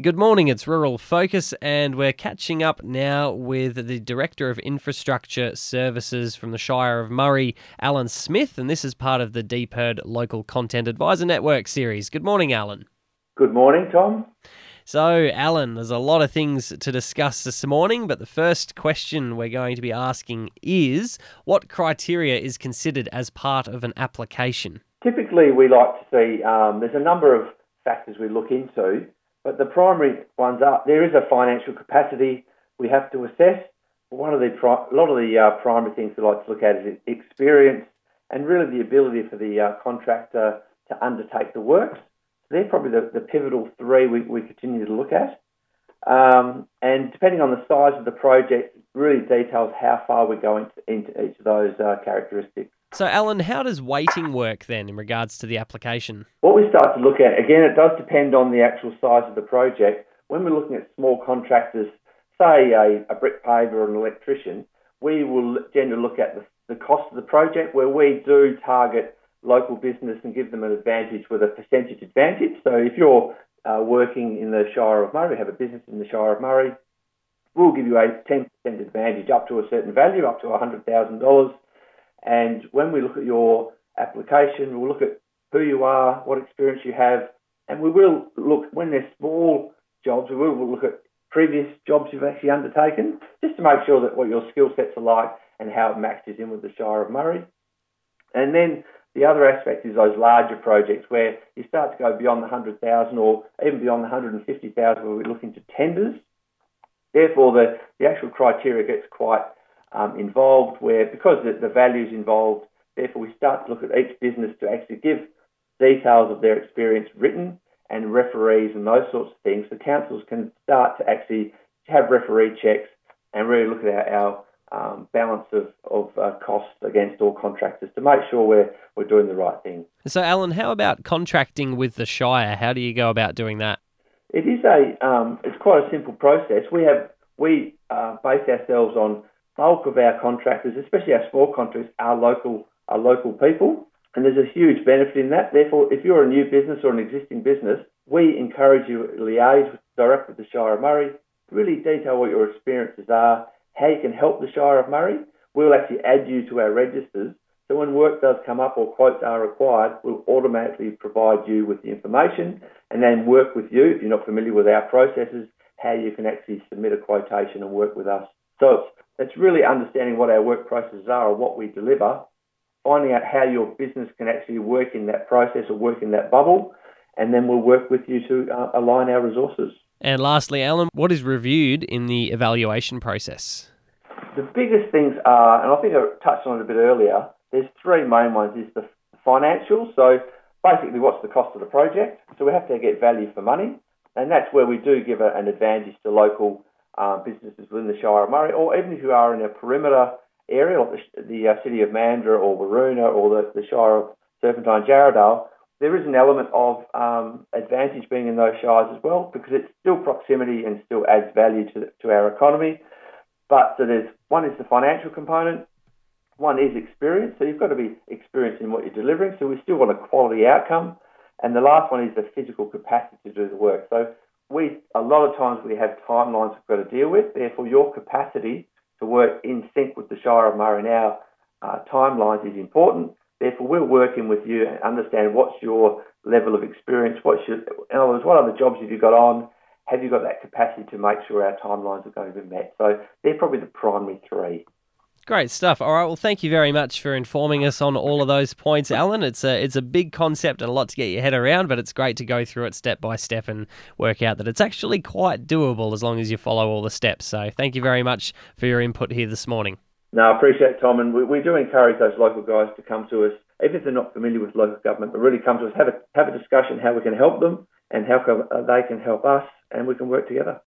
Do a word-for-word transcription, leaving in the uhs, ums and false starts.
Good morning, it's Rural Focus, and we're catching up now with the Director of Infrastructure Services from the Shire of Murray, Alan Smith, and this is part of the Deep Herd Local Content Advisor Network series. Good morning, Alan. Good morning, Tom. So, Alan, there's a lot of things to discuss this morning, but the first question we're going to be asking is, what criteria is considered as part of an application? Typically, we like to see, um, there's a number of factors we look into, but the primary ones are, there is a financial capacity we have to assess. One of the, a lot of the uh, primary things we like to look at is experience and really the ability for the uh, contractor to undertake the works. They're probably the, the pivotal three we, we continue to look at. Um, and depending on the size of the project, it really details how far we're going to, into each of those uh, characteristics. So, Alan, how does weighting work then in regards to the application? What we start to look at, again, it does depend on the actual size of the project. When we're looking at small contractors, say a, a brick paver or an electrician, we will generally look at the, the cost of the project, where we do target local business and give them an advantage with a percentage advantage. So if you're uh, working in the Shire of Murray, have a business in the Shire of Murray, we'll give you a ten percent advantage up to a certain value, up to one hundred thousand dollars. And when we look at your application, we'll look at who you are, what experience you have, and we will look, when they're small jobs, we will look at previous jobs you've actually undertaken, just to make sure that what your skill sets are like and how it matches in with the Shire of Murray. And then the other aspect is those larger projects where you start to go beyond the one hundred thousand dollars or even beyond the one hundred fifty thousand dollars where we're looking to tenders. Therefore, the, the actual criteria gets quite um, involved where, because the, the value is involved, therefore we start to look at each business to actually give details of their experience written and referees and those sorts of things. So councils can start to actually have referee checks and really look at our, our um, balance of, of uh, costs against all contractors to make sure we're, we're doing the right thing. So, Alan, how about contracting with the Shire? How do you go about doing that? It is a, um, it's quite a simple process. We have, we uh, base ourselves on bulk of our contractors, especially our small contractors, are local, are local people. And there's a huge benefit in that. Therefore, if you're a new business or an existing business, we encourage you to liaise with, direct with the Shire of Murray, really detail what your experiences are, how you can help the Shire of Murray. We'll actually add you to our registers. So when work does come up or quotes are required, we'll automatically provide you with the information and then work with you, if you're not familiar with our processes, how you can actually submit a quotation and work with us. So it's, it's really understanding what our work processes are or what we deliver, finding out how your business can actually work in that process or work in that bubble, and then we'll work with you to uh, align our resources. And lastly, Alan, what is reviewed in the evaluation process? The biggest things are, and I think I touched on it a bit earlier, there's three main ones, is the financial. So basically, what's the cost of the project? So we have to get value for money, and that's where we do give a, an advantage to local uh, businesses within the Shire of Murray, or even if you are in a perimeter area, like the, the uh, city of Mandurah or Waroona or the, the Shire of Serpentine Jarrahdale, there is an element of um, advantage being in those shires as well, because it's still proximity and still adds value to, to our economy. But so there's one is the financial component, one is experience. So you've got to be experienced in what you're delivering. So we still want a quality outcome. And the last one is the physical capacity to do the work. So we a lot of times we have timelines we've got to deal with. Therefore, your capacity to work in sync with the Shire of Murray and our uh, timelines is important. Therefore, we're working with you and understand what's your level of experience, what's your, in other words, what other jobs have you got on, have you got that capacity to make sure our timelines are going to be met. So they're probably the primary three. Great stuff. All right, well, thank you very much for informing us on all of those points, Alan. It's a, it's a big concept and a lot to get your head around, but it's great to go through it step by step and work out that it's actually quite doable as long as you follow all the steps. So thank you very much for your input here this morning. No, I appreciate it, Tom, and we, we do encourage those local guys to come to us, even if they're not familiar with local government, but really come to us, have a, have a discussion how we can help them and how come, uh, they can help us, and we can work together.